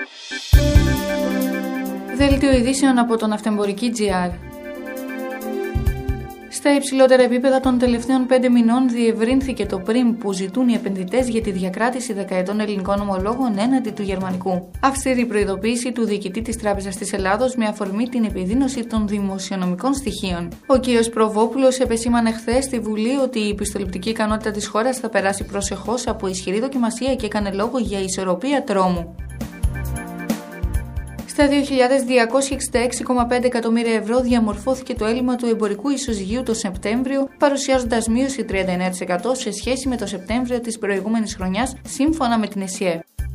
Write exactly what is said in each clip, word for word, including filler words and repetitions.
Δέλτιο ειδήσεων από το Ναυτεμπορική τζι αρ. Στα υψηλότερα επίπεδα των τελευταίων πέντε μηνών διευρύνθηκε το πριμ που ζητούν οι επενδυτές για τη διακράτηση δεκαετών ελληνικών ομολόγων έναντι του γερμανικού. Αυστηρή προειδοποίηση του διοικητή της Τράπεζας της Ελλάδος με αφορμή την επιδείνωση των δημοσιονομικών στοιχείων. Ο κ. Προβόπουλος επεσήμανε χθες στη Βουλή ότι η πιστοληπτική ικανότητα της χώρας θα περάσει προσεχώς από ισχυρή δοκιμασία και έκανε λόγο για ισορροπία τρόμου. Στα δύο χιλιάδες διακόσια εξήντα έξι κόμμα πέντε εκατομμύρια ευρώ διαμορφώθηκε το έλλειμμα του εμπορικού ισοζυγίου το Σεπτέμβριο, παρουσιάζοντας μείωση τριάντα εννέα τοις εκατό σε σχέση με το Σεπτέμβριο της προηγούμενης χρονιάς, σύμφωνα με την ΕΣΥΕ.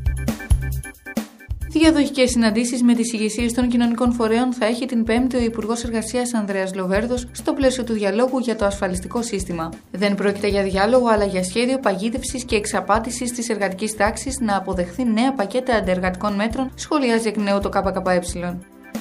Διαδοχικές συναντήσεις με τις ηγεσίες των κοινωνικών φορέων θα έχει την Πέμπτη ο Υπουργός Εργασίας Ανδρέας Λοβέρδος στο πλαίσιο του διαλόγου για το ασφαλιστικό σύστημα. Δεν πρόκειται για διάλογο, αλλά για σχέδιο παγίδευσης και εξαπάτησης της εργατικής τάξης να αποδεχθεί νέα πακέτα αντεργατικών μέτρων, σχολιάζει εκ νέου το ΚΚΕ.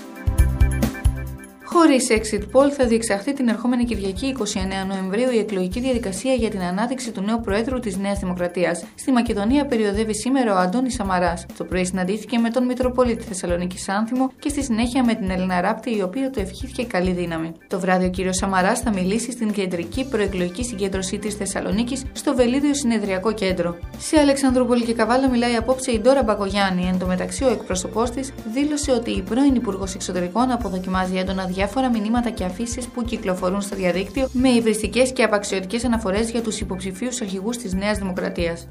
Χωρίς exit poll θα διεξαχθεί την ερχόμενη Κυριακή εικοστή ενάτη Νοεμβρίου η εκλογική διαδικασία για την ανάδειξη του νέου Προέδρου της Νέας Δημοκρατίας. Στη Μακεδονία περιοδεύει σήμερα ο Αντώνης Σαμαράς. Το πρωί συναντήθηκε με τον Μητροπολίτη Θεσσαλονίκης Άνθιμο και στη συνέχεια με την Έλληνα Ράπτη, η οποία του ευχήθηκε καλή δύναμη. Το βράδυ ο κ. Σαμαράς θα μιλήσει στην κεντρική προεκλογική συγκέντρωσή της Θεσσαλονίκης στο Βελίδιο Συνεδριακό Κέντρο. Σε Αλεξανδρούπολη και Καβάλα μιλάει απόψε η Ντόρα Μπακογιάννη. Εν τω μεταξύ, ο εκπρόσωπός της δήλωσε ότι η πρώην Υπουργός Εξωτερικών αποδοκιμάζει έντονα διάφορα μηνύματα και αφήσεις που κυκλοφορούν στο διαδίκτυο με υβριστικές και απαξιωτικές αναφορές για τους υποψηφίους αρχηγούς της Νέας Δημοκρατίας.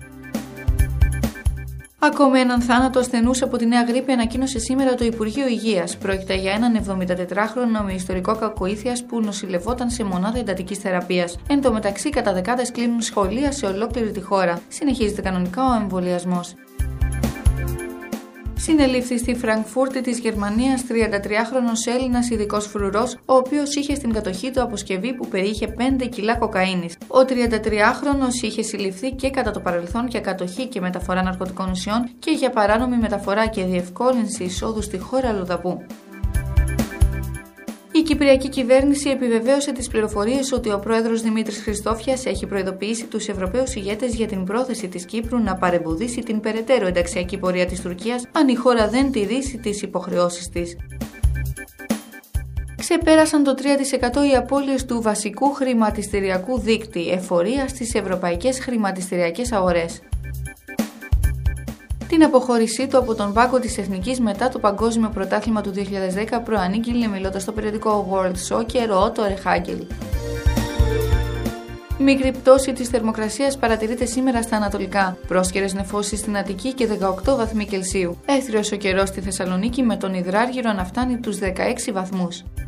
Ακόμα έναν θάνατο ασθενούς από τη νέα γρίπη ανακοίνωσε σήμερα το Υπουργείο Υγείας. Πρόκειται για έναν εβδομηντατετράχρονο με ιστορικό κακοήθειας που νοσηλευόταν σε μονάδα εντατικής θεραπείας. Εν τω μεταξύ, κατά δεκάδες κλείνουν σχολεία σε ολόκληρη τη χώρα. Συνεχίζεται κανονικά ο εμβολιασμός. Συνελήφθη στη Φραγκφούρτη της Γερμανίας τριαντατριάχρονος Έλληνας ειδικός φρουρός, ο οποίος είχε στην κατοχή του αποσκευή που περιείχε πέντε κιλά κοκαίνης. Ο τριαντατριάχρονος είχε συλληφθεί και κατά το παρελθόν για κατοχή και μεταφορά ναρκωτικών ουσιών και για παράνομη μεταφορά και διευκόλυνση εισόδου στη χώρα αλλοδαπού. Η Κυπριακή κυβέρνηση επιβεβαίωσε τις πληροφορίες ότι ο πρόεδρος Δημήτρης Χριστόφιας έχει προειδοποιήσει τους Ευρωπαίους ηγέτες για την πρόθεση της Κύπρου να παρεμποδίσει την περαιτέρω ενταξιακή πορεία της Τουρκίας αν η χώρα δεν τηρήσει τις υποχρεώσεις της. Ξεπέρασαν το τρία τοις εκατό οι απώλειες του βασικού χρηματιστηριακού δείκτη εφορία στις ευρωπαϊκές χρηματιστηριακές αγορές. Την αποχώρησή του από τον πάγκο της Εθνικής μετά το Παγκόσμιο Πρωτάθλημα του δύο χιλιάδες δέκα προανήγγειλε μιλώντας στο περιοδικό World Soccer ο Ότο Ρεχάγκελ. Μικρή πτώση της θερμοκρασίας παρατηρείται σήμερα στα ανατολικά. Πρόσκαιρες νεφώσεις στην Αττική και δεκαοκτώ βαθμοί Κελσίου. Έθριος ο καιρός στη Θεσσαλονίκη με τον υδράργυρο να φτάνει τους δεκαέξι βαθμούς.